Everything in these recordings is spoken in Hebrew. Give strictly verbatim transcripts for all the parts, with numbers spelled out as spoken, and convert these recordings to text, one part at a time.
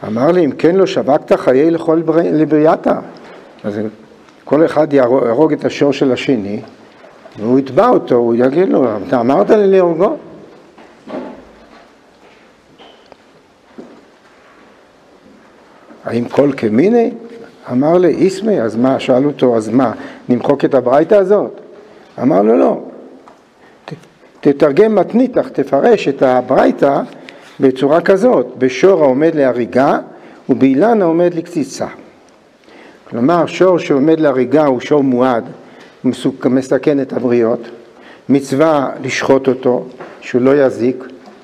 אמר לי, אם כן לא שבקת חיי לכל לבריאתה. אז כל אחד יהרוג את השור של השני, והוא יתבע אותו, הוא יגיד לו, אתה אמרת לי להורגו? האם כל כמיני? אמר לי, איסמי, אז מה? שאל אותו, אז מה? נמחוק את הברייתא הזאת? אמר לו, לא. ת, תתרגם מתניתך, תפרש את הברייתא בצורה כזאת, בשור העומד להריגה ובאילן העומד לקציצה. כלומר, שור שעומד להריגה הוא שור מועד, מסכן את הבריות, מצווה לשחוט אותו, שהוא לא יזיק,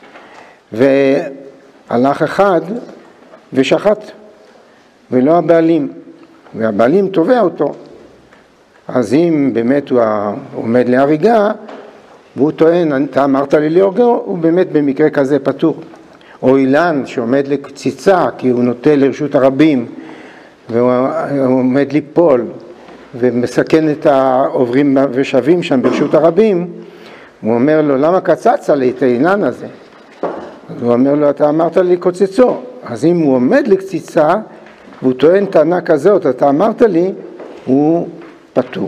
והלך אחד ושחט, ולא הבעלים, והבעלים תובע אותו. אז אם באמת הוא עומד להריגה, והוא טוען, אתה אמרת לי להורגו, הוא באמת במקרה כזה פטור. או אילן שעומד לקציצה, כי הוא נוטה לרשות הרבים, והוא עומד ליפול, ומסכן את העוברים ושבים שם ברשות הרבים, הוא אומר לו, למה קצצת לי את האילן הזה? אז הוא אומר לו, אתה אמרת לי קוצצו. אז אם הוא עומד לקציצה, והוא טוען טענה כזאת, אתה אמרת לי, הוא פטור.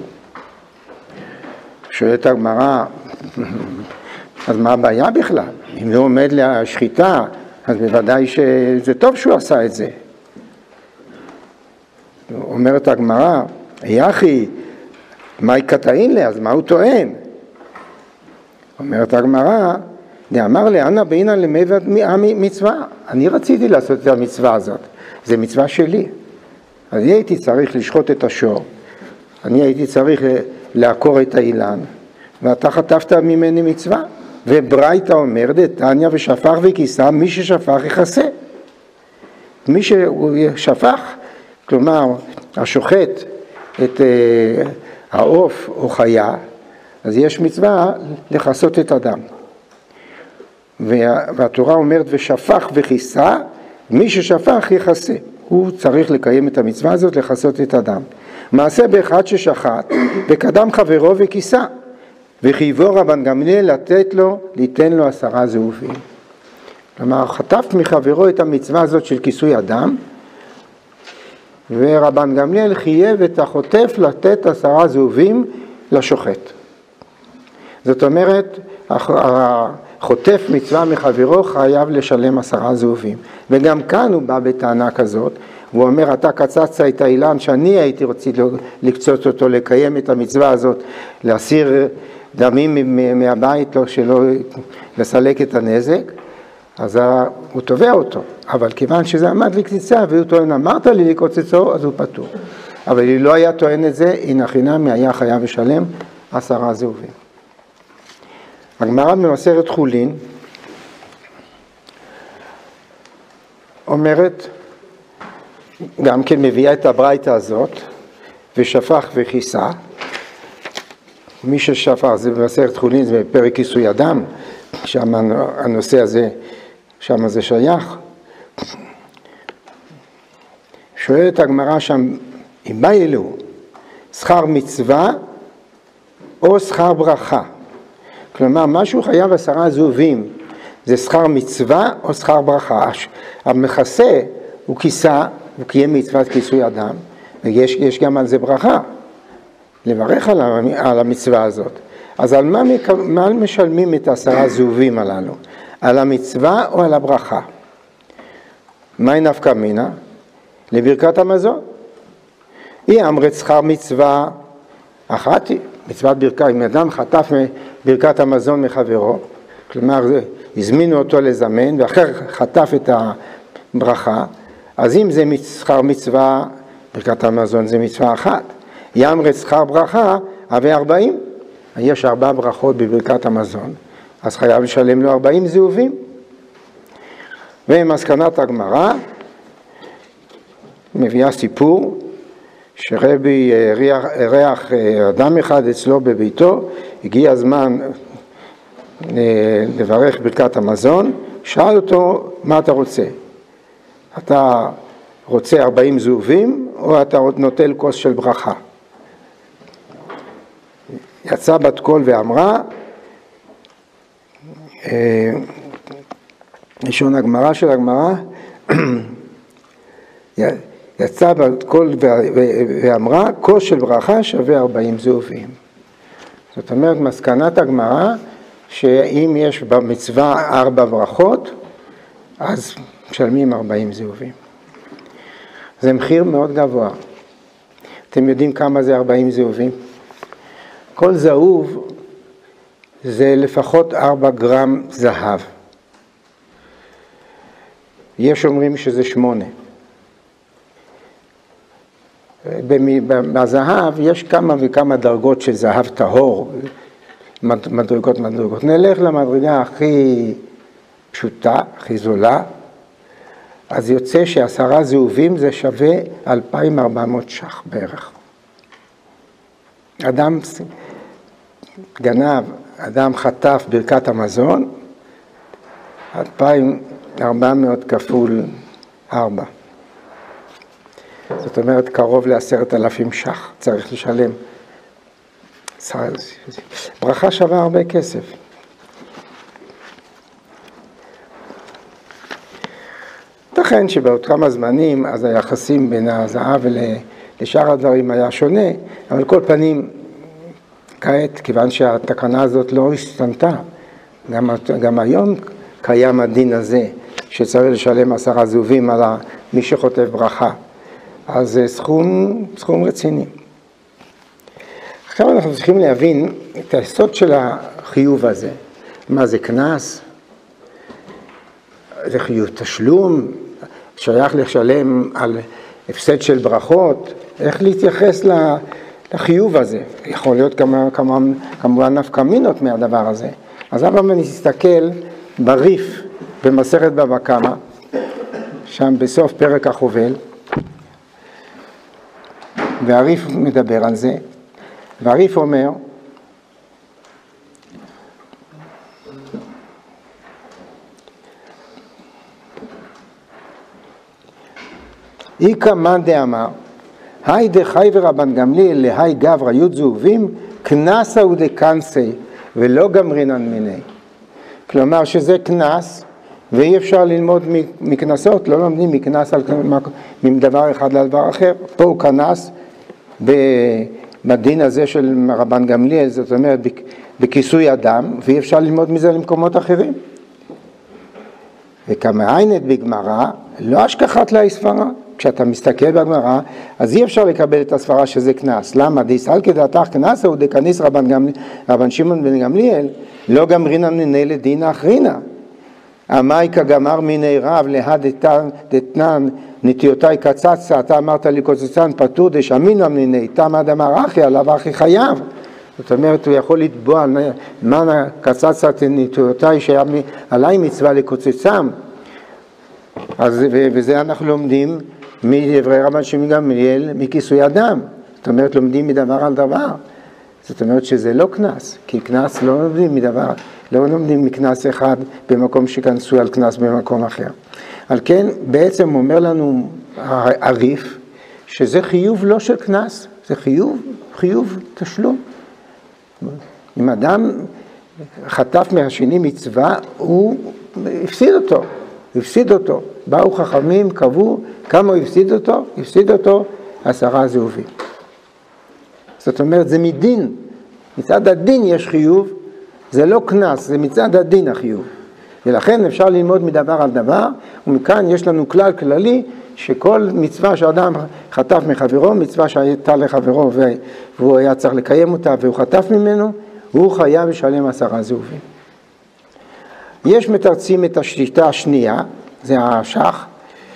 שואלת הגמרא, אז מה הבעיה בכלל? אם הוא עומד לשחיטה, אז בוודאי שזה טוב שהוא עשה את זה. אומרת הגמרא, יחי, מה יקטעין לי? אז מה הוא טוען? אומרת הגמרא, דאמר לי, אנא באינא למעבד מצווה. אני רציתי לעשות את המצווה הזאת. זה מצווה שלי. אז אני הייתי צריך לשחוט את השור. אני הייתי צריך לעקור את האילן. ואתה חטפת ממני מצווה. וברייתא אומר, דתניא ושפך וכיסה, מי ששפך יכסה. מי ששפך, כלומר, השוחט את אה, העוף או חיה, אז יש מצווה לכסות את הדם. וה, והתורה אומרת, ושפך וכיסה, מי ששפך יכסה. הוא צריך לקיים את המצווה הזאת, לכסות את הדם. מעשה באחד ששחט, וקדם חברו וכיסה. וחייבו רבן גמליאל לתת לו, ליתן לו עשרה זהובים. כלומר, חטף מחברו את המצווה הזאת של כיסוי הדם, ורבן גמליאל חייב את החוטף לתת עשרה זהובים לשוחט. זאת אומרת, החוטף מצווה מחברו חייב לשלם עשרה זהובים. וגם כאן הוא בא בטענה כזאת, הוא אומר, אתה קצצת את האילן שאני הייתי רוצה לקצוץ אותו, לקיים את המצווה הזאת, להסיר דמים מהבית, לא, שלא לסלק את הנזק, אז הוא תובע אותו. אבל כיוון שזה עמד לקציצה, והוא טוען, אמרת לי לקוצצו, אז הוא פטור. אבל אם לא היה טוען את זה, הנה חינמי היה חייב לשלם עשרה זהובים. הגמרא במסכת חולין אומרת, גם כן מביאה את הברייתא הזאת, ושפך וכיסה. מי ששפך, זה במסכת חולין, זה בפרק כיסוי אדם, שם הנושא הזה, שם זה שייך. שואלת הגמרא שם, אם בא אלו, שכר מצווה או שכר ברכה? כלומר, משהו חייב עשרה זהובים, זה שכר מצווה או שכר ברכה? המכסה הוא כיסה, הוא קיים מצוות כיסוי אדם, ויש יש גם על זה ברכה, לברך על, על המצווה הזאת. אז על מה, מה משלמים את עשרה זהובים הללו? על המצווה או על הברכה? מהי נפקא מינה? לברכת המזון. היא אמרת שכר מצווה אחת היא, מצוות ברכה, אם אדם חטף ברכת המזון מחברו, כלומר הזמינו אותו לזמן ואחר חטף את הברכה, אז אם זה שכר מצווה, ברכת המזון זה מצווה אחת. יאמרת שכר ברכה, הווה ארבעים. יש ארבע ברכות בברכת המזון, אז חייב לשלם לו ארבעים זהובים. ומסקנת הגמרא מביאה סיפור שרבי אירח אדם אחד אצלו בביתו, הגיע הזמן לברך ברכת המזון, שאל אותו, מה אתה רוצה? אתה רוצה ארבעים זהובים או אתה נוטל כוס של ברכה? יצא בת קול ואמרה, לשון הגמרא של הגמרא, יצא בכל ואמרה, כוס של ברכה שווה ארבעים זהובים. זאת אומרת, מסקנת הגמרא, שאם יש במצווה ארבע ברכות, אז משלמים ארבעים זהובים. זה מחיר מאוד גבוה. אתם יודעים כמה זה ארבעים זהובים? כל זהוב זה לפחות ארבע גרם זהב. יש אומרים שזה שמונה. בזהב יש כמה וכמה דרגות של זהב טהור, מדרגות מדרגות. נלך למדרגה הכי פשוטה, הכי זולה, אז יוצא שעשרה זהובים זה שווה אלפיים וארבע מאות ש"ח בערך. אדם גנב, אדם חטף ברכת המזון, אלפיים וארבע מאות כפול ארבע. זאת אומרת, קרוב לעשרת אלפים ש"ח צריך לשלם. ברכה שווה הרבה כסף. לכן שבאותם הזמנים, אז היחסים בין הזהב ולשאר הדברים היה שונה, אבל כל פנים, כעת, כיוון שהתקנה הזאת לא השתנתה, גם, גם היום קיים הדין הזה, שצריך לשלם עשרה זהובים על מי שחוטף ברכה. אז זה סכום, סכום רציני. עכשיו אנחנו צריכים להבין את היסוד של החיוב הזה. מה זה קנס? זה חיוב תשלום, שייך לשלם על הפסד של ברכות, איך להתייחס לחיוב הזה. יכול להיות כמה, כמה, כמובן נפקא מינות מהדבר הזה. אז אבל אני אסתכל בריף במסכת בבא קמא, שם בסוף פרק החובל, והריף מדבר על זה, והריף אומר, איקא מאן דאמר, היי דחי ורבן גמליאל להי גברא י' זהובים, קנסה ודקנסי, ולא גמרינן מיני. כלומר שזה קנס, ואי אפשר ללמוד מקנסות, לא לומדים מקנס על מדבר אחד לדבר אחר. פה הוא קנס בדין הזה של רבן גמליאל, זאת אומרת בכיסוי אדם, ואי אפשר ללמוד מזה למקומות אחרים. וכמה עיינת בגמרא, לא השכחת לה ספרה. כשאתה מסתכל בגמרא, אז אי אפשר לקבל את הספרה שזה קנס. למה? דיסל כדעתך קנס הוא דקניס רבן, גמל... רבן שמעון בן גמליאל, לא גמרינן מיני לדין אחרינה. המאיקה גמר מיני רב להדתן דתנן נטיותיי קצצה, אתה אמרת לי קוצצן פטור דשמינן מיני, תמד אמר אחי עליו אחי חייב. זאת אומרת, הוא יכול לתבוע מה קצצה נטיותיי שעליי מצווה לקוצצם. אז וזה אנחנו לומדים מדברי רבן שמעון בן גמליאל מכיסוי אדם. זאת אומרת, לומדים מדבר על דבר. זאת אומרת שזה לא קנס, כי קנס לא לומדים מדבר, לא לומדים מקנס אחד במקום שכנסו על קנס במקום אחר. על כן, בעצם אומר לנו הריף, שזה חיוב לא של קנס, זה חיוב, חיוב תשלום. אם אדם חטף מהשני מצווה, הוא הפסיד אותו, הפסיד אותו. באו חכמים, קבעו, כמה הוא הפסיד אותו? הפסיד אותו עשרה זהובים. זאת אומרת, זה מדין. מצד הדין יש חיוב, זה לא קנס, זה מצד הדין החיוב. ולכן אפשר ללמוד מדבר על דבר, ומכאן יש לנו כלל כללי, שכל מצווה שאדם חטף מחברו, מצווה שהייתה לחברו והוא היה צריך לקיים אותה והוא חטף ממנו, הוא חייב לשלם עשרה זהובים. יש מתרצים את השיטה השנייה, זה השח,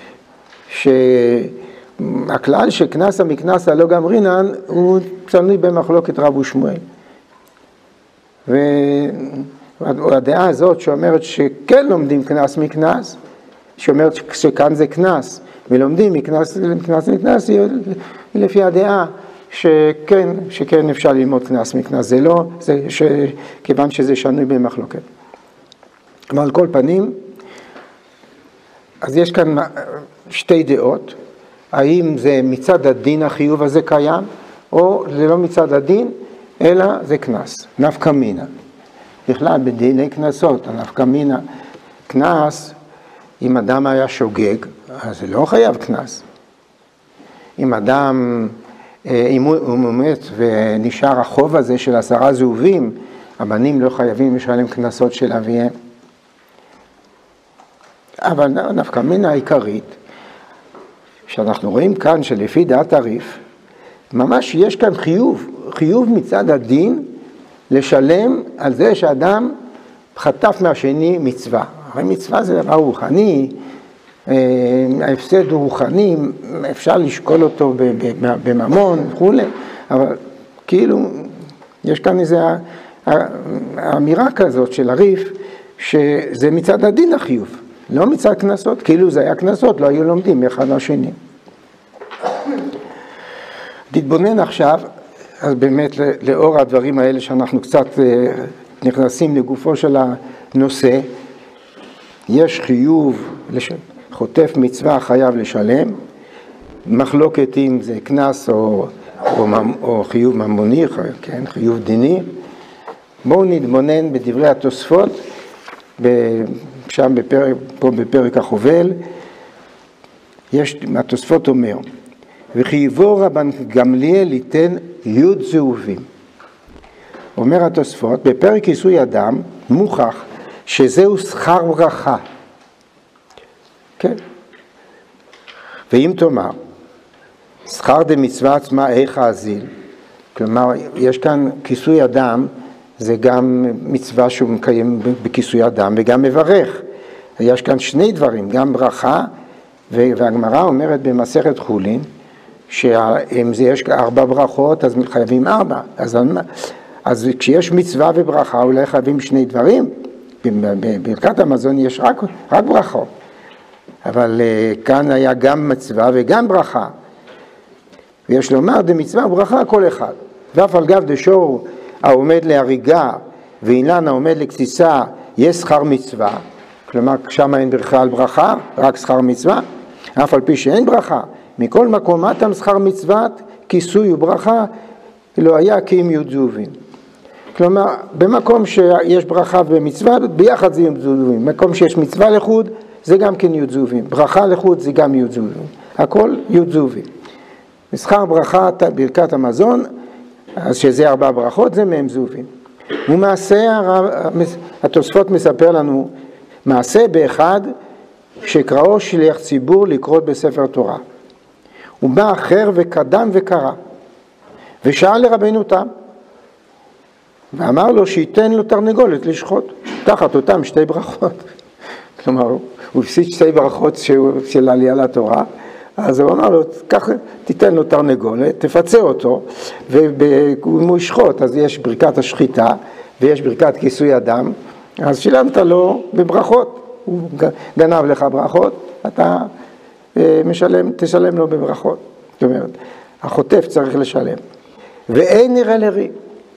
שהכלל שקנסה מקנסה לא גמרינן, הוא צנוי במחלוקת רב ושמואל. והדעה הזאת שאומרת שכן לומדים קנס מקנס, שאומרת שכאן זה קנס, ולומדים מקנס מקנס מקנס, היא לפי הדעה שכן, שכן אפשר ללמוד קנס מקנס, זה לא, זה ש, כיוון שזה שנוי במחלוקת. אבל על כל פנים, אז יש כאן שתי דעות, האם זה מצד הדין החיוב הזה קיים, או זה לא מצד הדין, אלא זה קנס, נפקא מינה. בכלל בדיני קנסות, הנפקא מינה, קנס, אם אדם היה שוגג, אז זה לא חייב קנס. אם אדם, אם הוא מת ונשאר החוב הזה של עשרה זהובים, הבנים לא חייבים לשלם קנסות של אביהם. אבל נפקא מינה העיקרית, שאנחנו רואים כאן שלפי דעת הרי"ף, ממש יש כאן חיוב, חיוב מצד הדין לשלם על זה שאדם חטף מהשני מצווה. הרי מצווה זה דבר רוחני, ההפסד הוא רוחני, אפשר לשקול אותו בממון וכו', אבל כאילו יש כאן איזו אמירה כזאת של הרי"ף, שזה מצד הדין החיוב, לא מצד קנסות, כאילו זה היה קנסות, לא היו לומדים מאחד לשני. תתבונן עכשיו, אז באמת לאור הדברים האלה שאנחנו קצת נכנסים לגופו של הנושא, יש חיוב, חוטף מצווה חייב לשלם, מחלוקת אם זה קנס או, או, או חיוב ממוני, כן, חיוב דיני. בואו נתבונן בדברי התוספות, שם בפרק, פה בפרק החובל, יש, התוספות אומר, וחייבו רבן גמליאל ליתן י' זהובים. אומר התוספות, בפרק כיסוי אדם מוכח שזהו שכר ברכה. כן. ואם תאמר, שכר דמצווה עצמה איך האזיל, כלומר, יש כאן כיסוי אדם, זה גם מצווה שהוא מקיים בכיסוי אדם וגם מברך. יש כאן שני דברים, גם ברכה, והגמרא אומרת במסכת חולין, שאם זה יש ארבע ברכות, אז חייבים ארבע. אז, אז כשיש מצווה וברכה, אולי חייבים שני דברים. בברכת המזון יש רק, רק ברכות. אבל כאן היה גם מצווה וגם ברכה. ויש לומר, דמצווה וברכה כל אחד. ואף על גב דשור העומד להריגה, ואילן העומד לקציסה, יש שכר מצווה. כלומר, שם אין בכלל ברכה, רק שכר מצווה. אף על פי שאין ברכה, מכל מקום אתם שכר מצוות, כיסוי וברכה, לא היה כי אם י' זהובים. כלומר, במקום שיש ברכה ומצווה, ביחד זה י' זהובים. במקום שיש מצווה לחוד, זה גם כן י' זהובים. ברכה לחוד זה גם י' זהובים. הכל י' זהובים. שכר ברכה, ברכת המזון, אז שזה ארבע ברכות, זה מהם זהובים. ומעשה, התוספות מספר לנו, מעשה באחד, שקראו שליח ציבור לקרות בספר תורה. הוא בא אחר וקדם וקרא, ושאל לרבנו תם, ואמר לו שייתן לו תרנגולת לשחוט, תחת אותם שתי ברכות. כלומר, הוא הפסיד שתי ברכות של עלייה לתורה, אז הוא אמר לו, כך תיתן לו תרנגולת, תפצה אותו, ואם הוא ישחוט, אז יש ברכת השחיטה, ויש ברכת כיסוי אדם, אז שילמת לו בברכות. הוא גנב לך ברכות, אתה משלם, תשלם לו בברכות. זאת אומרת, החוטף צריך לשלם. ואין נראה לרי.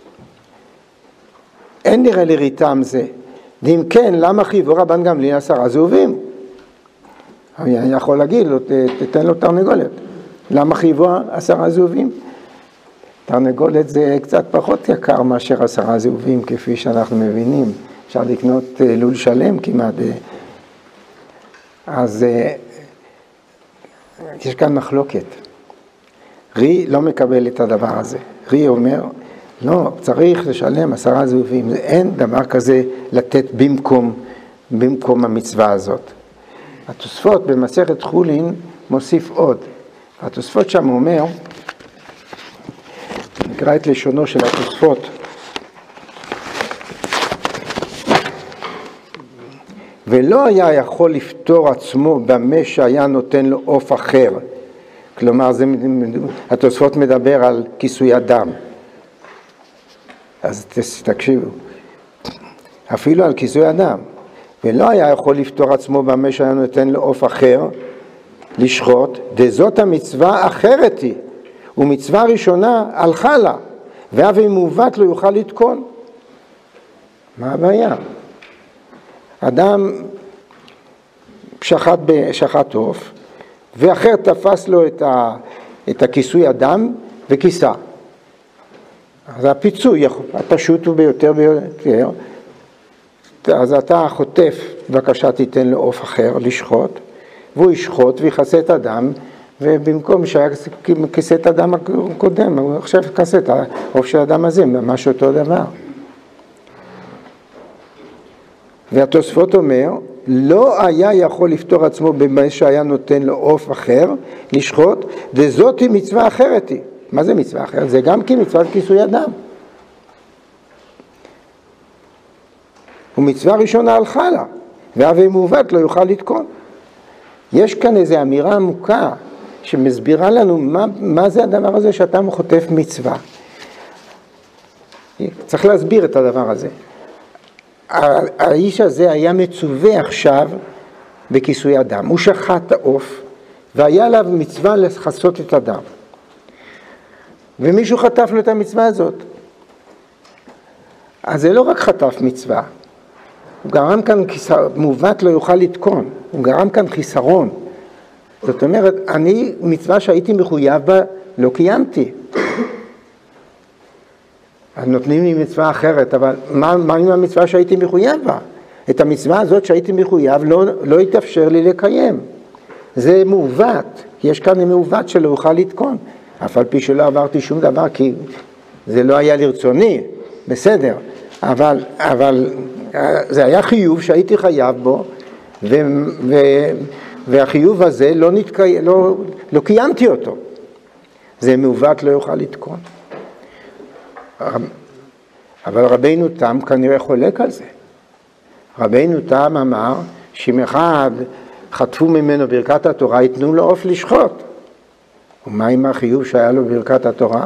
אין נראה לרי טעם זה. ואם כן, למה חייבו רבן גמליאל עשרה זהובים? אני יכול להגיד לו, תתן לו תרנגולת. למה חייבו עשרה זהובים? תרנגולת זה קצת פחות יקר מאשר עשרה זהובים, כפי שאנחנו מבינים. אפשר לקנות לול שלם כמעט. אז יש כאן מחלוקת. רי לא מקבל את הדבר הזה. רי אומר, לא, צריך לשלם עשרה זהובים. אין דבר כזה לתת במקום, במקום המצווה הזאת. התוספות במסכת חולין מוסיף עוד. התוספות שם אומר, נקרא את לשונו של התוספות, ולא היה יכול לפתור עצמו במה שהיה נותן לו עוף אחר. כלומר, זה, התוספות מדבר על כיסוי אדם. אז תקשיבו, אפילו על כיסוי אדם. ולא היה יכול לפתור עצמו במה שהיה נותן לו עוף אחר, לשחוט, דזאת המצווה אחרת היא, ומצווה ראשונה הלכה לה, ואף אם מעוות לא יוכל לתקון. מה הבעיה? אדם שחט, שחט עוף, ואחר תפס לו את, ה, את הכיסוי אדם וכיסה. אז הפיצוי הפשוט הוא ביותר ביותר. אז אתה חוטף, בבקשה תיתן לו עוף אחר לשחוט, והוא ישחוט ויחסה את הדם, ובמקום שהיה כיסא את האדם הקודם, הוא עכשיו כיסא את העוף של האדם הזה, ממש אותו דבר. והתוספות אומר, לא היה יכול לפתור עצמו במה שהיה נותן לו עוף אחר, לשחוט, וזאת היא מצווה אחרת היא. מה זה מצווה אחרת? זה גם כי מצוות כיסוי אדם. ומצווה ראשונה הלכה לה, והווה מעוות לא יוכל לתקון. יש כאן איזו אמירה עמוקה, שמסבירה לנו מה, מה זה הדבר הזה שאתה חוטף מצווה. צריך להסביר את הדבר הזה. האיש הזה היה מצווה עכשיו בכיסוי אדם. הוא שחט את העוף, והיה עליו מצווה לחסות את הדם. ומישהו חטף לו את המצווה הזאת. אז זה לא רק חטף מצווה, הוא גרם כאן חיסרון, מעוות לא יוכל לתקון, הוא גרם כאן חיסרון. זאת אומרת, אני מצווה שהייתי מחויב בה, לא קיימתי. אז נותנים לי מצווה אחרת, אבל מה, מה עם המצווה שהייתי מחויב בה? את המצווה הזאת שהייתי מחויב לא, לא יתאפשר לי לקיים. זה מעוות, יש כאן מעוות שלא יוכל לתקון. אף על פי שלא עברתי שום דבר, כי זה לא היה לרצוני, בסדר. אבל, אבל זה היה חיוב שהייתי חייב בו, ו, ו, והחיוב הזה לא, נתקי, לא, לא קיימתי אותו. זה מעוות לא יוכל לתקון. אבל רבינו תם כנראה חולק על זה. רבינו תם אמר שאם אחד חטפו ממנו ברכת התורה, יתנו לו עוף לשחוט. ומה עם החיוב שהיה לו ברכת התורה?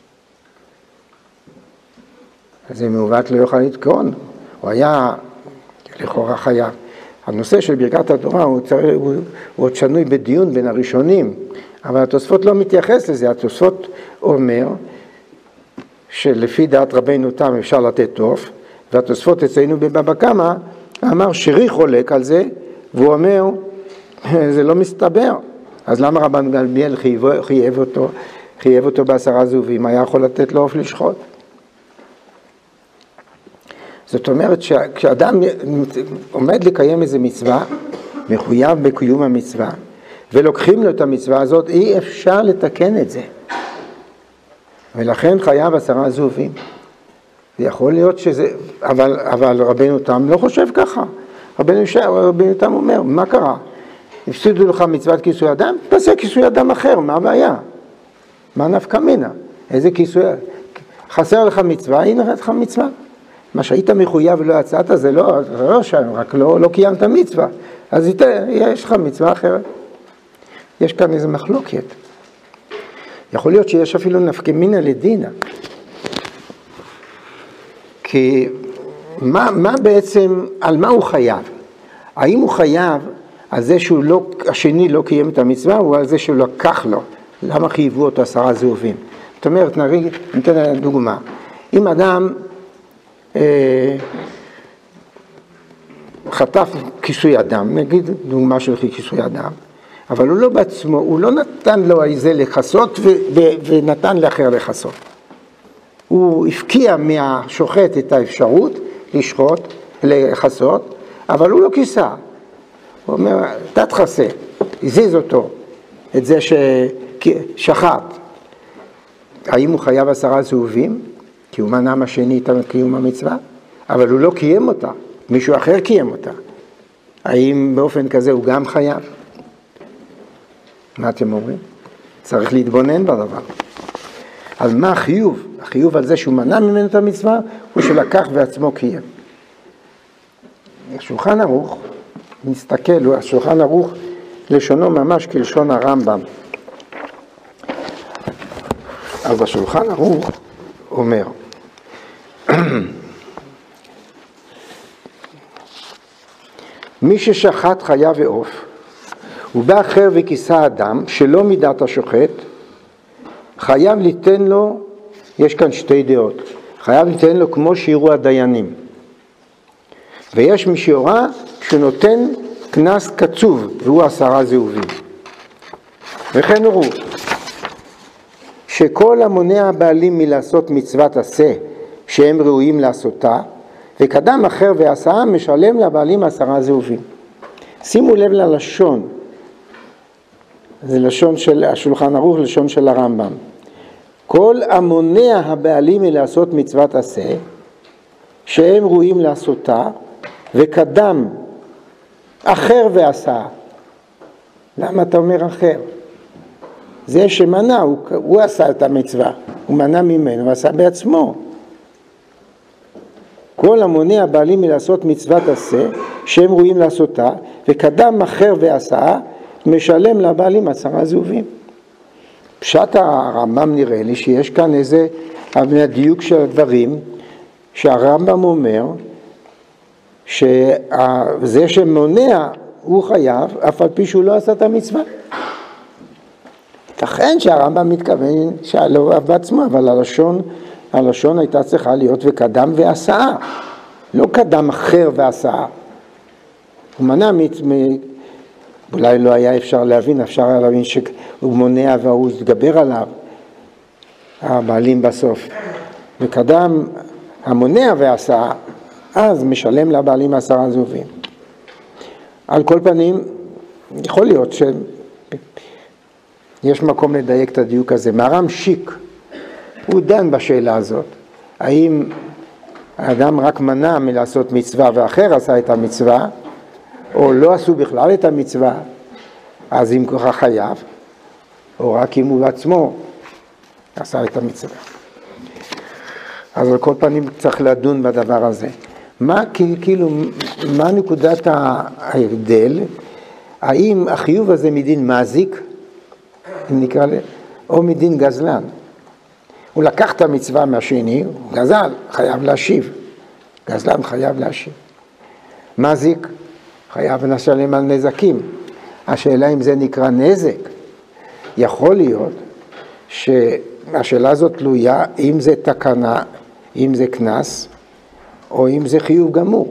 אז זה מעוות לא יוכל לתקון. הוא היה לכאורה חייב. הנושא של ברכת התורה הוא, הוא, הוא עוד שנוי בדיון בין הראשונים, אבל התוספות לא מתייחס לזה. התוספות אומר שלפי דעת רבינו תם אפשר לתת עוף, והתוספות אצלנו בבבא קמא אמר שרי חולק על זה, והוא אומר זה לא מסתבר. אז למה רבן גמליאל חייב, חייב אותו, חייב אותו בעשרה זהובים, היה יכול לתת לו עוף לשחוט? זאת אומרת שכשאדם עומד לקיים איזה מצווה, מחויב בקיום המצווה, ולוקחים לו את המצווה הזאת, אי אפשר לתקן את זה. ולכן חייב עשרה זהובים. זה יכול להיות שזה, אבל, אבל רבינו תם לא חושב ככה. רבינו, רבינו תם אומר, מה קרה? הפסידו לך מצוות כיסוי אדם? תעשה כיסוי אדם אחר, מה הבעיה? מה נפקא מינה? איזה כיסוי? חסר לך מצווה, הנה לך מצווה. מה שהיית מחויב ולא יצאת, זה לא, זה לא שם, רק לא, לא קיימת מצווה. אז יש לך מצווה אחרת. יש כאן איזו מחלוקת. יכול להיות שיש אפילו נפקא מינה לדינה. כי מה, מה בעצם, על מה הוא חייב? האם הוא חייב על זה שהוא לא, השני לא קיים את המצווה, או על זה שהוא לקח לו? למה חייבו אותו עשרה זהובים? זאת אומרת, נריג, ניתן דוגמה. אם אדם אה, חטף כיסוי אדם, נגיד דוגמה של כיסוי אדם, אבל הוא לא בעצמו, הוא לא נתן לו איזה לחסות ו- ו- ונתן לאחר לחסות. הוא הפקיע מהשוחט את האפשרות לשחוט, לחסות, אבל הוא לא כיסה. הוא אומר, אתה תחסה, הזיז אותו, את זה ששחט. האם הוא חייב עשרה זהובים? כי הוא מנע מהשני את קיום המצווה, אבל הוא לא קיים אותה, מישהו אחר קיים אותה. האם באופן כזה הוא גם חייב? מה אתם אומרים? צריך להתבונן בדבר. אז מה החיוב? החיוב על זה שהוא מנע ממנו את המצווה, הוא שלקח ועצמו קיים. השולחן ערוך, נסתכל, השולחן ערוך לשונו ממש כלשון הרמב"ם. אז השולחן ערוך אומר, מי ששחט חיה ועוף, ובא אחר וכיסה אדם שלא מידת השוחט, חייב ליתן לו, יש כאן שתי דעות, חייב ליתן לו כמו שירו הדיינים. ויש מי שיורה שנותן כנס קצוב, והוא עשרה זהובים. וכן הורו, שכל המונע הבעלים מלעשות מצוות עשה, שהם ראויים לעשותה, וקדם אחר ועשה משלם לבעלים עשרה זהובים. שימו לב ללשון, זה לשון של השולחן ערוך, לשון של הרמב"ם. כל המונע הבעלים מלעשות מצוות עשה, שהם ראויים לעשותה, וקדם אחר ועשה. למה אתה אומר אחר? זה שמנע, הוא, הוא עשה את המצווה, הוא מנע ממנו, הוא עשה בעצמו. כל המונע הבעלים מלעשות מצוות עשה, שהם ראויים לעשותה, וקדם אחר ועשה, משלם לבעלים עשרה זהובים. פשט הרמב"ם נראה לי שיש כאן איזה הדיוק של הדברים, שהרמב"ם אומר שזה שמונע הוא חייב, אף על פי שהוא לא עשה את המצווה. לכן שהרמב"ם מתכוון שלא בעצמו, אבל הלשון, הלשון הייתה צריכה להיות וקדם ועשה, לא קדם אחר ועשה. הוא מנע, אולי לא היה אפשר להבין, אפשר היה להבין שהוא מונע והוא התגבר עליו, הבעלים בסוף. וקדם המונע ועשה, אז משלם לבעלים עשרה זהובים. על כל פנים, יכול להיות שיש מקום לדייק את הדיוק הזה. מהר"ם שיק, הוא דן בשאלה הזאת. האם האדם רק מנע מלעשות מצווה ואחר עשה את המצווה, או לא עשו בכלל את המצווה, אז אם ככה חייב, או רק אם הוא בעצמו עשה את המצווה. אז על כל פנים צריך לדון בדבר הזה. מה, כאילו, מה נקודת ההבדל? האם החיוב הזה מדין מזיק, אם נקרא לה, או מדין גזלן? הוא לקח את המצווה מהשני, הוא גזל, חייב להשיב. גזלן חייב להשיב. מזיק, חייב לשלם על נזקים. השאלה אם זה נקרא נזק. יכול להיות שהשאלה הזאת תלויה אם זה תקנה, אם זה כנס, או אם זה חיוב גמור.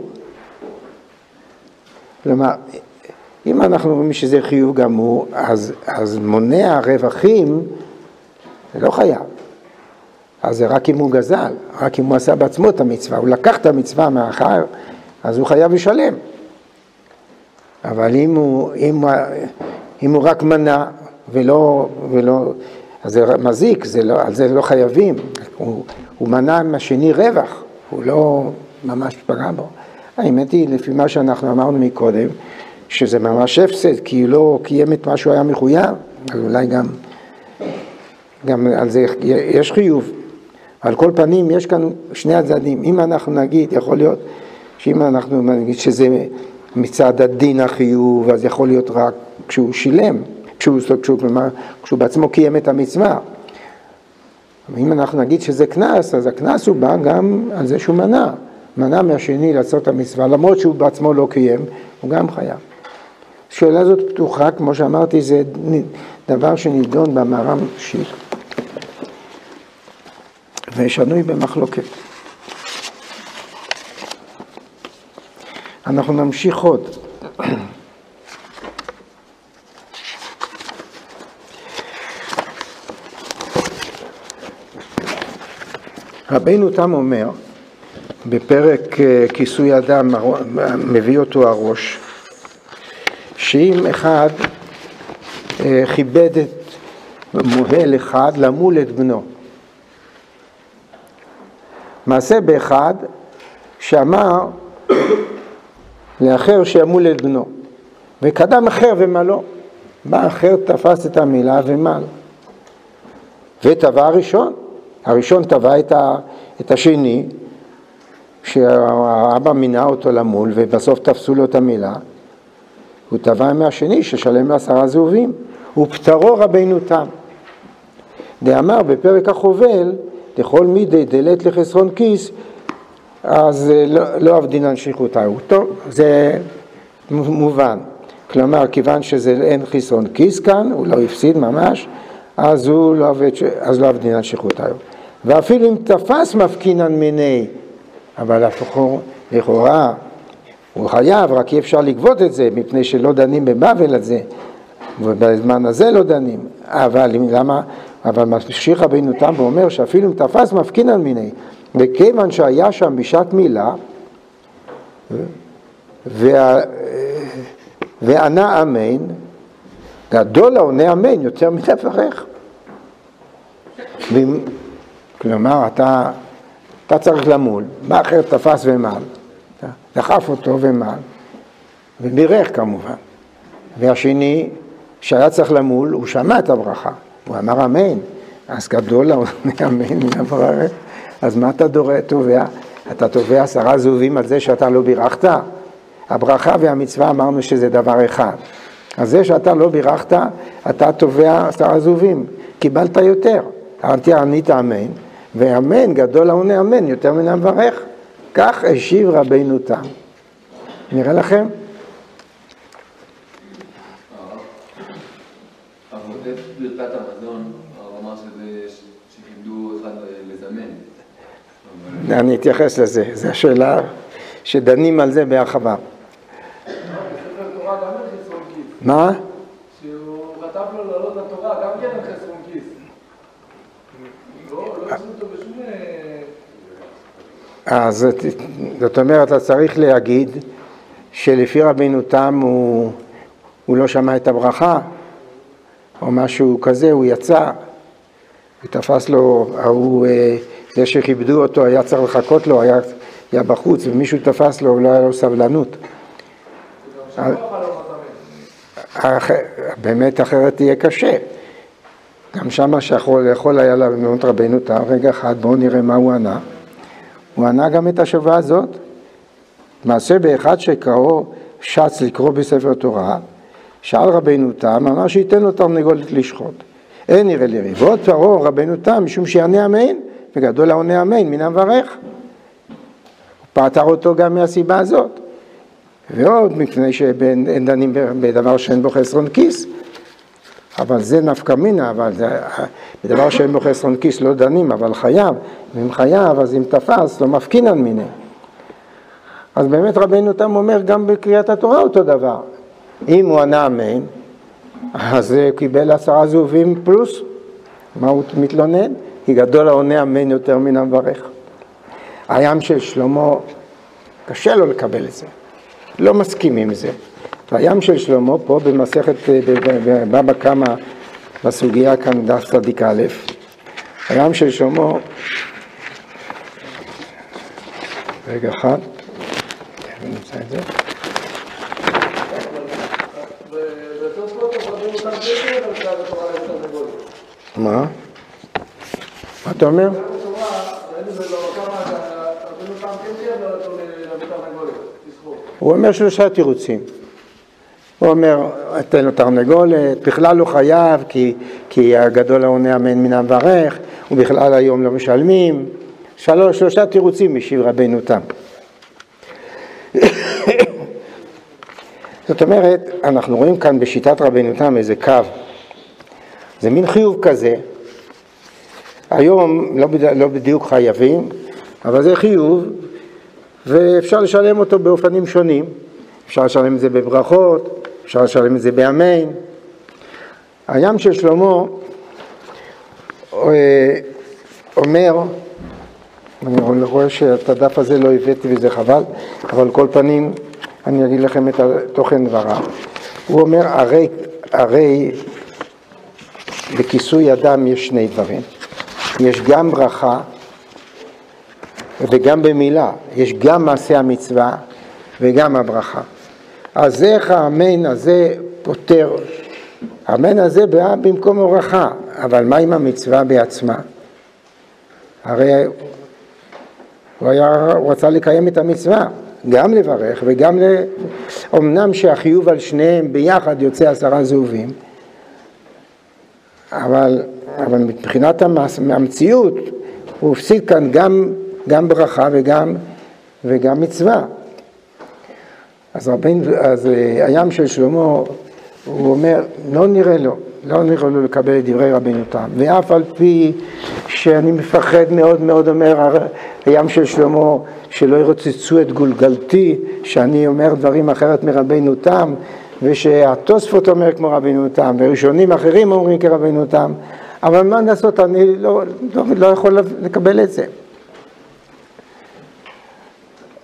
כלומר, אם אנחנו אומרים שזה חיוב גמור, אז, אז מונע רווחים, זה לא חייב. אז זה רק אם הוא גזל, רק אם הוא עשה בעצמו את המצווה. הוא לקח את המצווה מאחר, אז הוא חייב לשלם. אבל אם הוא, אם, אם הוא רק מנע ולא, ולא, אז זה מזיק, זה לא, על זה לא חייבים. הוא, הוא מנע מהשני רווח, הוא לא ממש פגע בו. האמת היא, לפי מה שאנחנו אמרנו מקודם, שזה ממש הפסד, כי הוא לא קיים את מה שהוא היה מחויב, אז אולי גם, גם על זה יש חיוב. על כל פנים, יש כאן שני הצדדים. אם אנחנו נגיד, יכול להיות, שאם אנחנו נגיד שזה מצד הדין החיוב, אז יכול להיות רק כשהוא שילם, כשהוא, כשהוא, כלומר, כשהוא בעצמו קיים את המצווה. אם אנחנו נגיד שזה כנס, אז הכנס הוא בא גם על זה שהוא מנע. מנע מהשני לעשות את המצווה, למרות שהוא בעצמו לא קיים, הוא גם חייב. השאלה הזאת פתוחה, כמו שאמרתי, זה דבר שנידון במהר"ם שיק. ושנוי במחלוקת. אנחנו נמשיך עוד. רבינו תם אומר, בפרק כיסוי אדם מביא אותו הראש, שאם אחד כיבד את מוהל אחד למול את בנו, מעשה באחד שאמר לאחר שימול את בנו, וקדם אחר ומלו, בא אחר תפס את המילה ומל, וטבע הראשון, הראשון טבע את, ה, את השני, שהאבא מינה אותו למול, ובסוף תפסו לו את המילה, הוא טבע מהשני ששלם לעשרה זהובים, ופטרו רבינו תם. דאמר בפרק החובל, לכל מידי דלת לחסרון כיס, אז לא, לא עבדינן שליחותיו. טוב, זה מובן. כלומר, כיוון שאין חסרון כיס כאן, הוא לא הפסיד ממש, אז הוא לא עבד, אז לא עבדינן שליחותיו. ואפילו אם תפס מפקינן מיני, אבל לפחות לכאורה הוא חייב, רק אי אפשר לגבות את זה, מפני שלא דנים בבבל הזה, ובזמן הזה לא דנים. אבל למה? אבל ממשיך רבינו תם ואומר שאפילו אם תפס מפקינן מיני, וכיוון שהיה שם בשעת מילה, וה... וענה אמן, גדול העונה אמן יותר מדברך. כלומר, אתה, אתה צריך למול, בא אחר תפס ומעל, דחף אותו ומעל, ובירך כמובן. והשני, שהיה צריך למול, הוא שמע את הברכה, הוא אמר אמן, אז גדול העונה אמן מדברך. אז מה אתה תובע? אתה תובע עשרה זהובים על זה שאתה לא בירכת? הברכה והמצווה אמרנו שזה דבר אחד. אז זה שאתה לא בירכת, אתה תובע עשרה זהובים, קיבלת יותר. אמרתי, ענית אמן, ואמן גדול העונה אמן יותר מן המברך. כך השיב רבינו תם. נראה לכם? עבודת ברכת המזון, הוא אמר שכיבדו אחד לזמן. אני אתייחס לזה, זו השאלה שדנים על זה בהרחבה. מה? שהוא כתב לו לעלות לתורה, גם כן על חסרון כיס. לא, לא עשו אותו בשום... אז זאת אומרת, אתה צריך להגיד שלפי רבינו תם הוא, הוא לא שמע את הברכה, או משהו כזה, הוא יצא, ותפס לו, הוא, זה שכיבדו אותו, היה צריך לחכות לו, היה, היה בחוץ, ומישהו תפס לו, לא היה לו סבלנות. באמת אחרת תהיה קשה. גם שמה שיכול יכול היה למנות רבינו תם, רגע אחד, בואו נראה מה הוא ענה. הוא ענה גם את השווה הזאת. מעשה באחד שקראו שץ לקרוא בספר תורה, שאל רבינו תם, אמר שייתן לו תרנגולת לשחוט. אין נראה לי ריבות, פרעה רבינו תם, משום שיענה אמן, וגדול העונה אמן, מן המברך. הוא פטר אותו גם מהסיבה הזאת. ועוד מפני שאין דנים בדבר שאין בו חסרון כיס, אבל זה נפקא מינה, אבל זה, בדבר שאין בו חסרון כיס לא דנים, אבל חייב, ואם חייב, אז אם תפס, לא מפקינן מיני. אז באמת רבינו תם אומר גם בקריאת התורה אותו דבר. אם הוא ענה אמן, אז הוא קיבל עשרה זהובים פלוס. מה הוא מתלונן? כי גדול העונה אמן יותר מן המברך. הים של שלמה, קשה לו לקבל את זה. לא מסכים עם זה. והים של שלמה פה במסכת בבבא קמא בסוגיה כאן דף צדיק א', הים של שלמה, רגע אחד, אני נמצא את זה. מה? מה אתה אומר? הוא אומר שלושה תירוצים. הוא אומר, תן לו תרנגולת, בכלל לא חייב, כי, כי הגדול העונה אמן מן המברך, ובכלל היום לא משלמים. שלוש, שלושה תירוצים משיב רבינו תם. זאת אומרת, אנחנו רואים כאן בשיטת רבינו תם איזה קו. זה מין חיוב כזה. היום לא, בד... לא בדיוק חייבים, אבל זה חיוב, ואפשר לשלם אותו באופנים שונים. אפשר לשלם את זה בברכות, אפשר לשלם את זה באמן. הים של שלמה אומר, אני רואה שאת הדף הזה לא הבאתי וזה חבל, אבל כל פנים אני אגיד לכם את התוכן דבריו. הוא אומר, הרי, הרי בכיסוי אדם יש שני דברים. יש גם ברכה וגם במילה. יש גם מעשה המצווה וגם הברכה. אז איך האמן הזה פותר? האמן הזה בא במקום הברכה, אבל מה עם המצווה בעצמה? הרי הוא, היה, הוא רצה לקיים את המצווה, גם לברך וגם ל... אמנם שהחיוב על שניהם ביחד יוצא עשרה זהובים, אבל, אבל מבחינת המס, המציאות הוא הפסיד כאן גם, גם ברכה וגם, וגם מצווה. אז, רבין, אז הים של שלמה, הוא אומר, לא נראה לו, לא נראה לו לקבל את דברי רבינו תם. ואף על פי שאני מפחד מאוד מאוד, אומר הים של שלמה, שלא ירוצצו את גולגלתי, שאני אומר דברים אחרת מרבינו תם, ושהתוספות אומר כמו רבינו תם, וראשונים אחרים אומרים כרבינו תם, אבל מה לעשות, אני לא, לא, לא יכול לקבל את זה.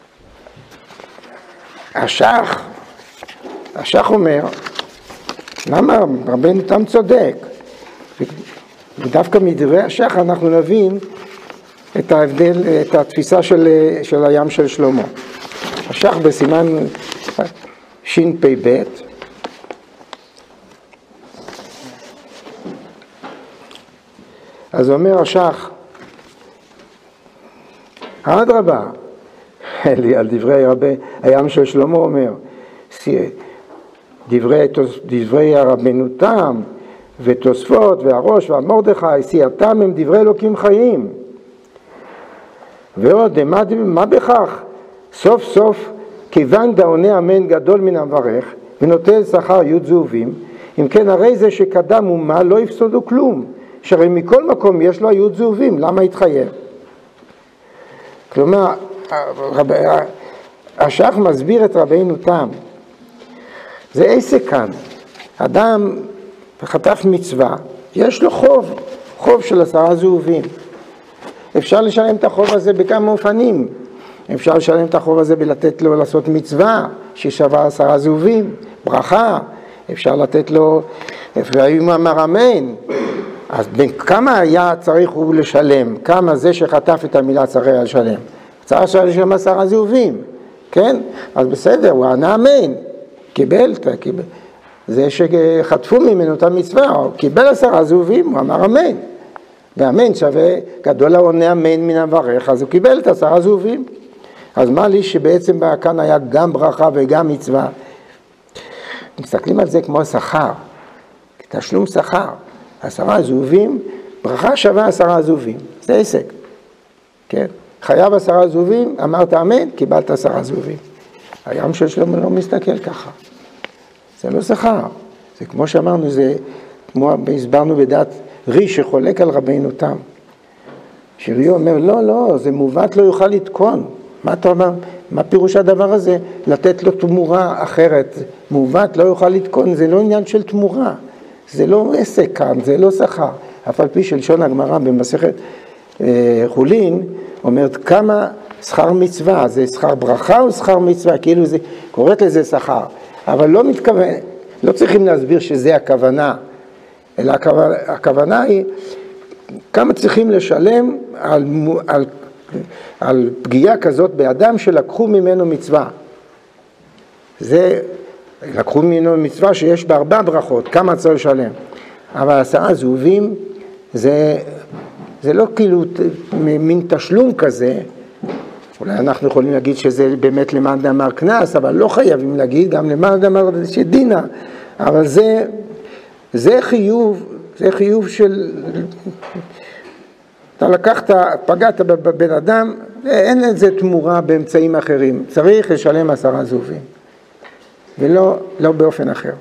השח, השח אומר, למה רבנו תם צודק? ודווקא מדברי השח אנחנו נבין את ההבדל, את התפיסה של, של הים של שלמה. השח בסימן שין פי ב' אז אומר השח, אדרבה, על דברי רבי, הים של שלמה אומר, דברי, דברי הרבנו תם ותוספות והראש והמרדכי, סייעתם הם דברי אלוקים חיים. ועוד, מה, מה בכך? סוף סוף, כיוון דעונה אמן גדול מן המברך, ונוטל שכר י' זהובים, אם כן הרי זה שקדם ומה לא יפסודו כלום, שהרי מכל מקום יש לו י' זהובים, למה יתחייב? כלומר, רב, השח מסביר את רבינו תם, זה עסק כאן, אדם חטף מצווה, יש לו חוב, חוב של עשרה זהובים. אפשר לשלם את החוב הזה בכמה אופנים. אפשר לשלם את החוב הזה בלתת לו לעשות מצווה ששווה עשרה זהובים, ברכה. אפשר לתת לו, והאם אמר אמן. אז כמה היה צריך הוא לשלם? כמה זה שחטף את המילה צריך היה לשלם? צריך לשלם עשרה זהובים, כן? אז בסדר, הוא ענה אמן. קיבל, קיבל. זה שחטפו ממנו את המצווה, הוא קיבל עשרה זהובים, הוא אמר אמן. ואמן שווה, גדול העונה אמן מן המברך, אז הוא קיבל את עשרה זהובים. אז מה לי שבעצם כאן היה גם ברכה וגם מצווה? מסתכלים על זה כמו שכר, תשלום שכר. עשרה זהובים, ברכה שווה עשרה זהובים, זה עסק. כן? חייב עשרה זהובים, אמרת אמן, קיבלת עשרה זהובים. הים של שלמה לא מסתכל ככה. זה לא שכר. זה כמו שאמרנו, זה כמו הסברנו בדעת רי שחולק על רבינו תם. שרי אומר, לא, לא, זה מובט לא יוכל לתקון. מה אתה אומר? מה פירוש הדבר הזה? לתת לו תמורה אחרת. מובט לא יוכל לתקון, זה לא עניין של תמורה. זה לא עסק כאן, זה לא שכר. אף על פי שלשון הגמרא במסכת אה, חולין, אומרת כמה שכר מצווה, זה שכר ברכה או שכר מצווה? כאילו זה, קוראת לזה שכר. אבל לא מתכוון, לא צריכים להסביר שזה הכוונה. אלא הכוונה, הכוונה היא כמה צריכים לשלם על, על, על פגיעה כזאת באדם שלקחו ממנו מצווה. זה, לקחו ממנו מצווה שיש בה ארבע ברכות, כמה צריך לשלם. אבל עשרה זהובים זה, זה לא כאילו מין תשלום כזה, אולי אנחנו יכולים להגיד שזה באמת למען דאמר קנס, אבל לא חייבים להגיד גם למען דאמר שדינה, אבל זה, זה חיוב, זה חיוב של, אתה לקחת, פגעת בבן אדם, אין לזה תמורה באמצעים אחרים, צריך לשלם עשרה זהובים, ולא לא באופן אחר.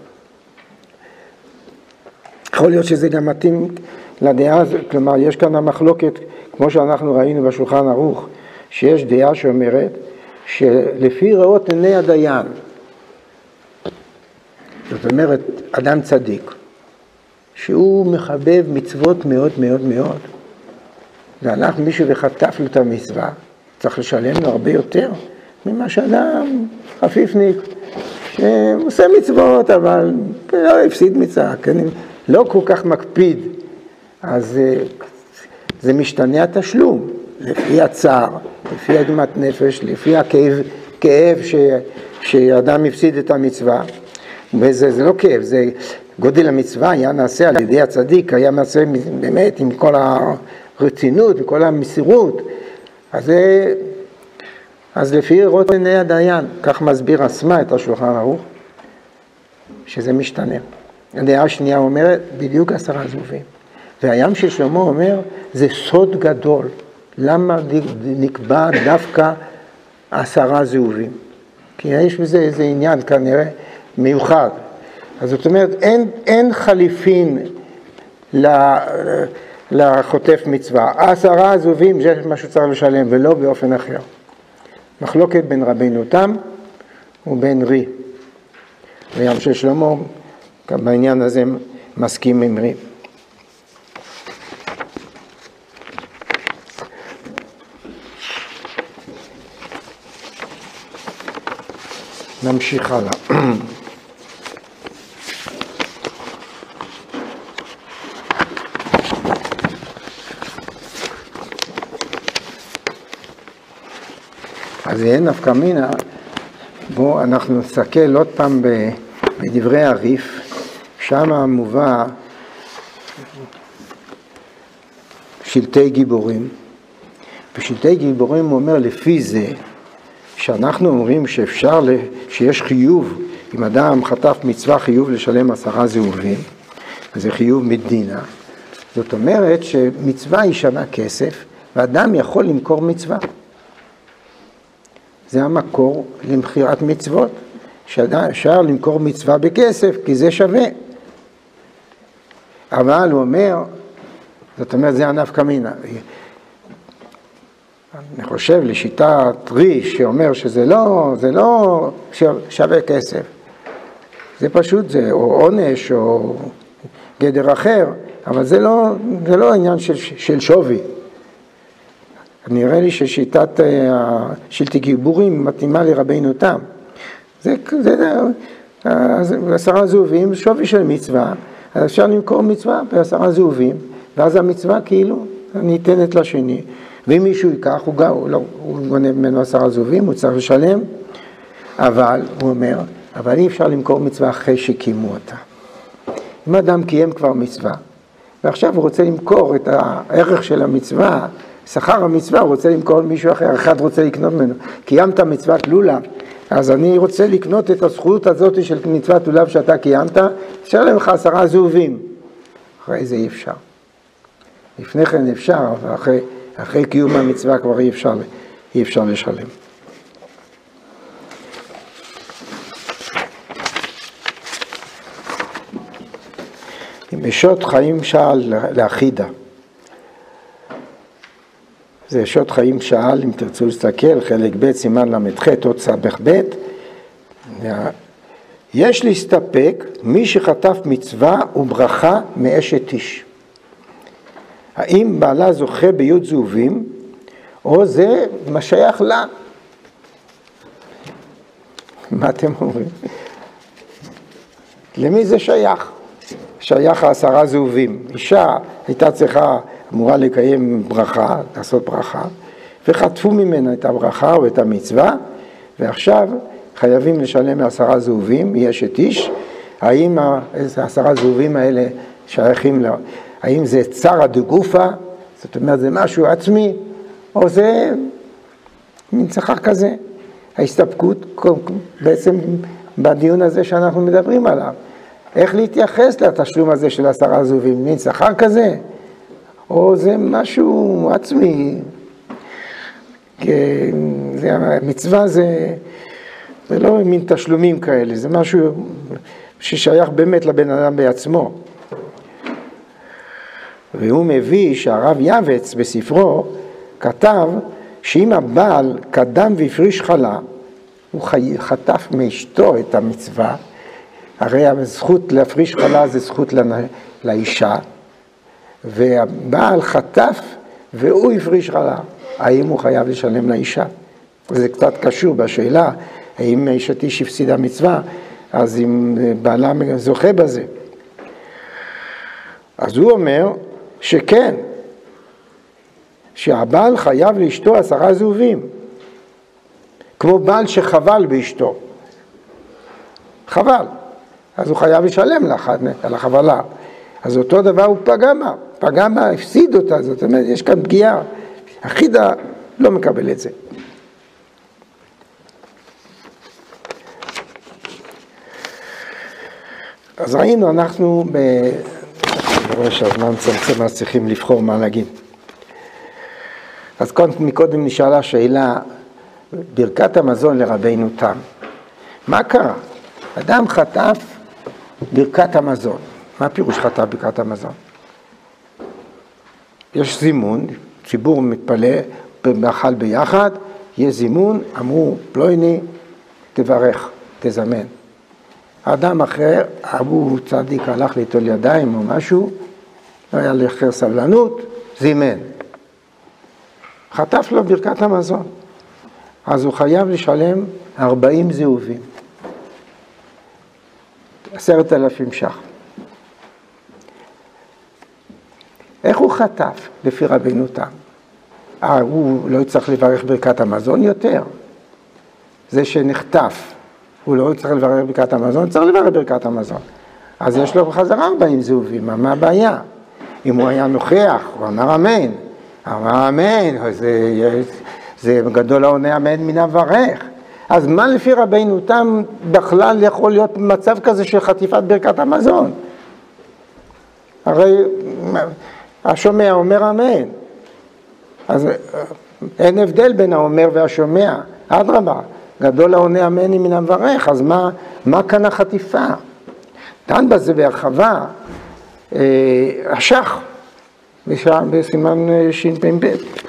יכול להיות שזה גם מתאים לדעה, כלומר יש כאן המחלוקת, כמו שאנחנו ראינו בשולחן ערוך, שיש דעה שאומרת שלפי ראות עיני הדיין, זאת אומרת אדם צדיק, שהוא מחבב מצוות מאוד מאוד מאוד, והלך מישהו וחטף לו את המצווה, צריך לשלם לו הרבה יותר ממה שאדם חפיפניק, שעושה מצוות אבל לא הפסיד מצווה, לא כל כך מקפיד, אז זה משתנה התשלום, לפי הצער, לפי עגמת נפש, לפי הכאב, כאב ש, שאדם הפסיד את המצווה, וזה זה לא כאב, זה גודל המצווה היה נעשה על ידי הצדיק, היה נעשה באמת עם כל הרצינות, עם כל המסירות, אז, זה, אז לפי ראות עיני הדיין, כך מסביר עצמה את השולחן ערוך, שזה משתנה. הדעה השנייה אומרת, בדיוק עשרה זהובים. והים של שלמה אומר, זה סוד גדול. למה נקבע דווקא עשרה זהובים? כי יש בזה איזה עניין כנראה מיוחד. אז זאת אומרת, אין, אין חליפין לחוטף מצווה. עשרה זהובים זה מה שצריך לשלם, ולא באופן אחר. מחלוקת בין רבינו תם ובין רי. וים של שלמה, בעניין הזה מסכים עם רי. נמשיך הלאה. אז אין נפקא מינה. בואו אנחנו נסתכל עוד פעם בדברי הריף, שם מובא שלטי גיבורים. בשלטי גיבורים הוא אומר לפי זה, שאנחנו אומרים שאפשר, שיש חיוב, אם אדם חטף מצווה חיוב לשלם עשרה זהובים, וזה חיוב מדינה, זאת אומרת שמצווה היא שווה כסף, ואדם יכול למכור מצווה. זה המקור למכירת מצוות, שאפשר למכור מצווה בכסף, כי זה שווה. אבל הוא אומר, זאת אומרת זה הנפקא מינה. אני חושב לשיטת ריש שאומר שזה לא, זה לא שווה כסף. זה פשוט, זה או עונש או גדר אחר, אבל זה לא, זה לא עניין של, של שווי. נראה לי ששיטת שלטי גיבורים מתאימה לרבינו תם. זה, זה, עשרה זהובים, שווי של מצווה, אז אפשר למכור מצווה בעשרה זהובים, ואז המצווה כאילו ניתנת לשני. ואם מישהו ייקח, הוא, הוא, לא, הוא גונב ממנו עשרה זהובים, הוא צריך לשלם, אבל, הוא אומר, אבל אי אפשר למכור מצווה אחרי שקימו אותה. אם אדם קיים כבר מצווה, ועכשיו הוא רוצה למכור את הערך של המצווה, שכר המצווה, הוא רוצה למכור מישהו אחר, אחד רוצה לקנות ממנו. קיימת מצוות לולב, אז אני רוצה לקנות את הזכות הזאת של מצוות לולב שאתה קיימת, אפשר להם לך עשרה זהובים. אחרי זה אי אפשר. לפני כן אפשר, אבל אחרי, אחרי קיום המצווה כבר אי אפשר, אי אפשר לשלם. בשו"ת חיים שאל לאחידה. זה שו"ת חיים שאל, אם תרצו להסתכל, חלק ב' סימן למ"ח, עוד סבך ב'. יש להסתפק מי שחטף מצווה וברכה מאשת איש. האם בעלה זוכה ביוד זהובים, או זה מה שייך לה? מה אתם אומרים? למי זה שייך? שייך העשרה זהובים. אישה הייתה צריכה, אמורה לקיים ברכה, לעשות ברכה, וחטפו ממנה את הברכה או את המצווה, ועכשיו חייבים לשלם לעשרה זהובים, יש את איש. האם העשרה זהובים האלה שייכים לה? האם זה צרה דגופה, זאת אומרת זה משהו עצמי, או זה מין שכר כזה? ההסתפקות בעצם בדיון הזה שאנחנו מדברים עליו. איך להתייחס לתשלום הזה של עשרה זהובים, מין שכר כזה? או זה משהו עצמי? זה, המצווה זה, זה לא מין תשלומים כאלה, זה משהו ששייך באמת לבן אדם בעצמו. והוא מביא שהרב יבץ בספרו כתב שאם הבעל קדם והפריש חלה, הוא חטף מאשתו את המצווה, הרי הזכות להפריש חלה זה זכות לאישה, והבעל חטף והוא הפריש חלה, האם הוא חייב לשלם לאישה? זה קצת קשור בשאלה, האם אשת איש הפסידה מצווה, אז אם בעלה זוכה בזה. אז הוא אומר שכן, שהבעל חייב לאשתו עשרה זהובים, כמו בעל שחבל באשתו. חבל, אז הוא חייב לשלם לאחד על החבלה. אז אותו דבר הוא פגע בה, פגע בה, הפסיד אותה, זאת אומרת, יש כאן פגיעה. אחידה לא מקבל את זה. אז ראינו, אנחנו ב... אני רואה שהזמן צמצם, אז צריכים לבחור מה להגיד. אז מקודם נשאלה שאלה, ברכת המזון לרבינו תם. מה קרה? אדם חטף ברכת המזון. מה פירוש חטף ברכת המזון? יש זימון, ציבור מתפלל, מאכל ביחד, יש זימון, אמרו פלויני, תברך, תזמן. האדם אחר, אבו צדיק הלך ליטול ידיים או משהו, לא היה לחר סבלנות, זימן. חטף לו ברכת המזון. אז הוא חייב לשלם ארבעים זהובים. עשרת אלפים שח. איך הוא חטף לפי רבינו תם? אה, הוא לא צריך לברך ברכת המזון יותר. זה שנחטף, הוא לא צריך לברך ברכת המזון, צריך לברך ברכת המזון. אז יש לו בחזרה ארבעים זהובים, מה הבעיה? אם הוא היה נוכח, הוא אמר אמן, אמר אמן, זה, זה גדול העונה אמן מן הברך. אז מה לפי רבינו תם בכלל יכול להיות מצב כזה של חטיפת ברכת המזון? הרי השומע אומר אמן, אז אין הבדל בין האומר והשומע, אדרבה, גדול העונה אמן מן המברך, אז מה, מה כאן החטיפה? דן בזה בהרחבה, אה, השח, בסימן ש"פ"ב.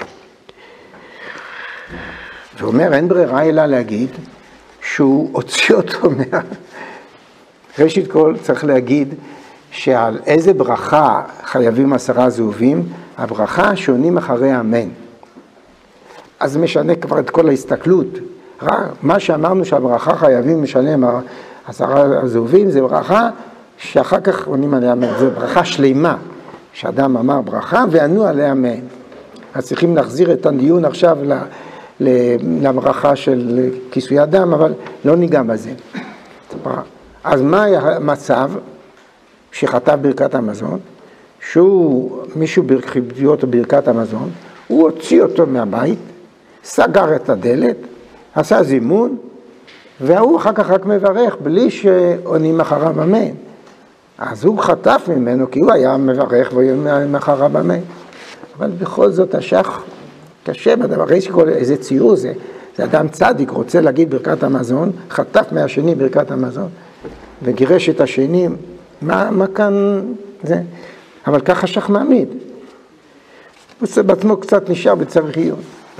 ואומר, אין ברירה אלא להגיד שהוא הוציא אותו מה... ראשית כל צריך להגיד שעל איזה ברכה חייבים עשרה זהובים, הברכה שונים אחרי אמן. אז משנה כבר את כל ההסתכלות. מה שאמרנו שהברכה חייבים משלם עשרה זהובים, זה ברכה שאחר כך עונים עליה אמן. זה ברכה שלימה, שאדם אמר ברכה וענו עליה אמן. אז צריכים להחזיר את הדיון עכשיו לברכה של כיסוי אדם, אבל לא ניגע בזה. אז מה היה המצב שכתב ברכת המזון? שהוא, מישהו כיבד אותו ברכת המזון, הוא הוציא אותו מהבית, סגר את הדלת, עשה זימון, והוא אחר כך רק מברך, בלי שעונים אחריו אמן. אז הוא חטף ממנו, כי הוא היה מברך ועונים אחריו אמן. אבל בכל זאת השח קשה בדבר, יש כל איזה ציור זה, זה אדם צדיק, רוצה להגיד ברכת המזון, חטף מהשני ברכת המזון, וגירש את השני, מה, מה כאן זה? אבל ככה שח מעמיד. הוא בעצמו קצת נשאר בצריך עיון.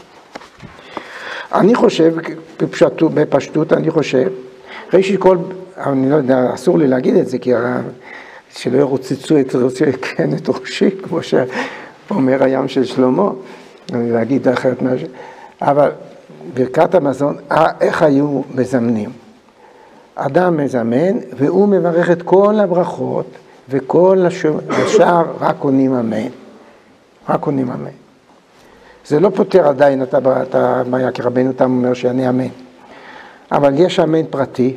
אני חושב, בפשטות, בפשטות אני חושב, ראשית כל, אני לא יודע, אסור לי להגיד את זה, כי שלא ירוצצו את, כן, את ראשי, כמו שאומר הים של שלמה, אני להגיד אחרת משהו, אבל ברכת המזון, איך היו מזמנים? אדם מזמן, והוא מברך את כל הברכות, וכל השאר רק עונים אמן. רק עונים אמן. זה לא פותר עדיין את הבעיה, כי רבינו תם אומר שאני אמן. אבל יש אמן פרטי,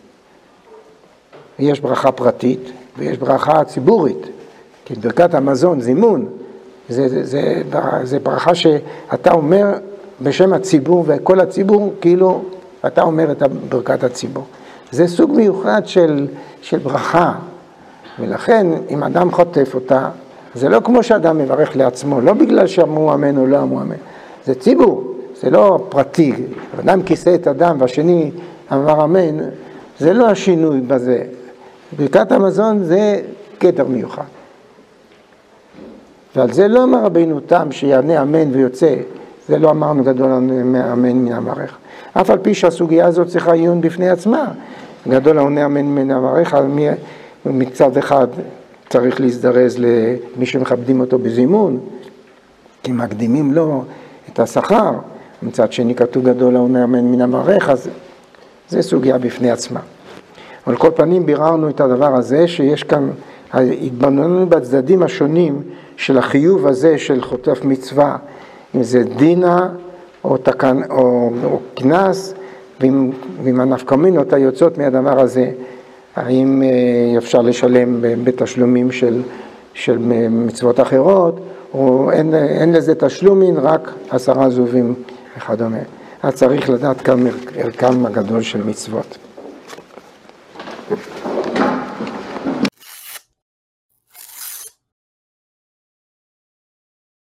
ויש ברכה פרטית, ויש ברכה ציבורית. כי ברכת המזון, זימון, זה, זה, זה, זה ברכה שאתה אומר בשם הציבור, וכל הציבור כאילו אתה אומר את ברכת הציבור. זה סוג מיוחד של, של ברכה, ולכן אם אדם חוטף אותה, זה לא כמו שאדם מברך לעצמו, לא בגלל שאמרו אמן או לא אמרו אמן, זה ציבור, זה לא פרטי. אדם כיסא את אדם והשני אמר אמן, זה לא השינוי בזה. ברכת המזון זה קטר מיוחד. ועל זה לא אמר רבינו תם שיענה אמן ויוצא, זה לא אמרנו גדול אמן מן המברך. אף על פי שהסוגיה הזאת צריכה עיון בפני עצמה, גדול העונה אמן מן המברך, מצד אחד צריך להזדרז למי שמכבדים אותו בזימון, כי מקדימים לו את השכר, מצד שני כתוב גדול העונה אמן מן המברך, אז זה סוגיה בפני עצמה. אבל כל פנים ביררנו את הדבר הזה, שיש כאן, התבוננו בצדדים השונים של החיוב הזה של חוטף מצווה, אם זה דינה או, תקן, או, או כנס, ועם, ועם הנפקמינות היוצאות מהדבר הזה, האם אפשר לשלם בתשלומים של, של מצוות אחרות, או אין, אין לזה תשלומים, רק עשרה זהובים וכדומה. אז צריך לדעת כאן ערכם הגדול של מצוות.